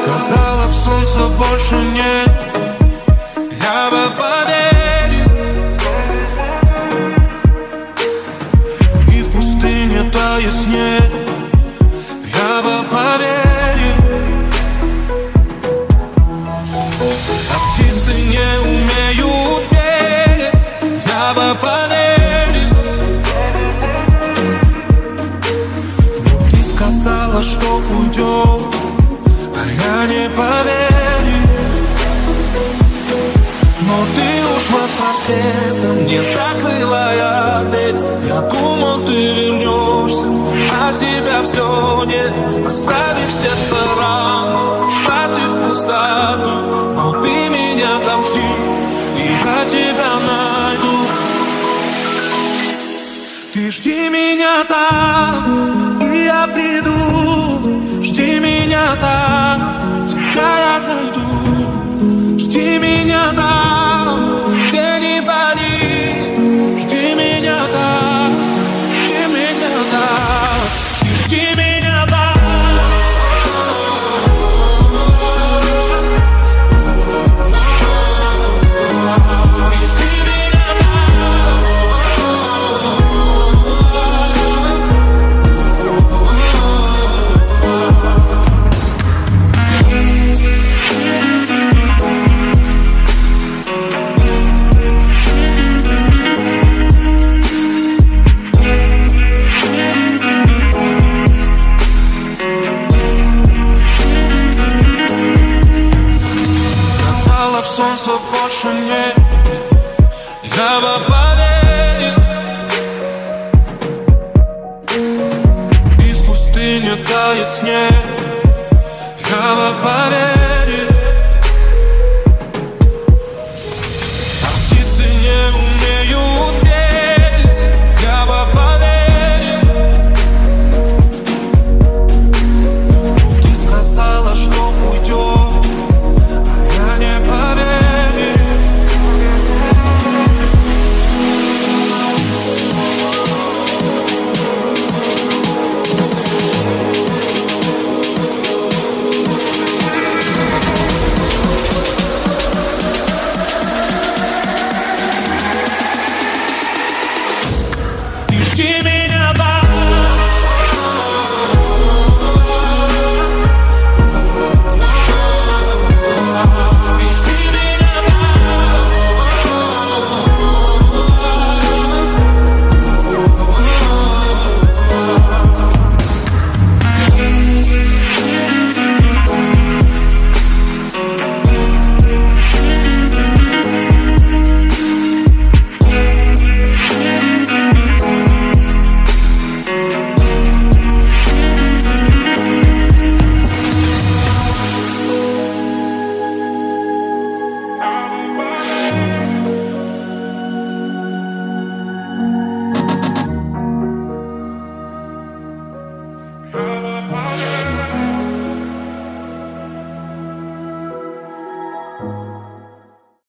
Сказала, в солнце больше нет, я бы поверил. И в пустыне тает снег, я бы поверил. А птицы не умеют петь, я бы поверил. Но ты сказала, что уйдешь, я не поверил. Но ты ушла с рассветом, не закрыла я дверь. Я думал, ты вернешься, а тебя все нет. Оставив сердце рану, ушла ты в пустоту. Но ты меня там жди, и я тебя найду. Ты жди меня там, и я приду. Жди меня там, тебя я найду. Жди меня там, где не болит. Жди меня там, жди меня там. Жди меня там. Солнца больше нет, я бы поверил. Из пустыни тает снег, я бы поверил.